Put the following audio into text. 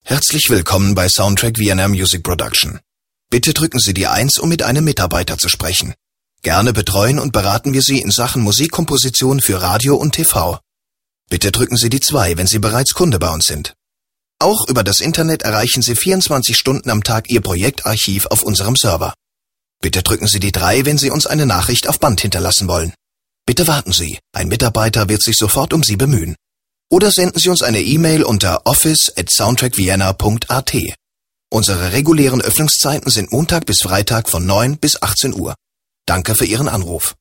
Herzlich willkommen bei Soundtrack Vienna Music Production. Bitte drücken Sie die 1, um mit einem Mitarbeiter zu sprechen. Gerne betreuen und beraten wir Sie in Sachen Musikkomposition für Radio und TV. Bitte drücken Sie die 2, wenn Sie bereits Kunde bei uns sind. Auch über das Internet erreichen Sie 24 Stunden am Tag Ihr Projektarchiv auf unserem Server. Bitte drücken Sie die 3, wenn Sie uns eine Nachricht auf Band hinterlassen wollen. Bitte warten Sie, ein Mitarbeiter wird sich sofort um Sie bemühen. Oder senden Sie uns eine E-Mail unter office@soundtrackvienna.at. Unsere regulären Öffnungszeiten sind Montag bis Freitag von 9 bis 18 Uhr. Danke für Ihren Anruf.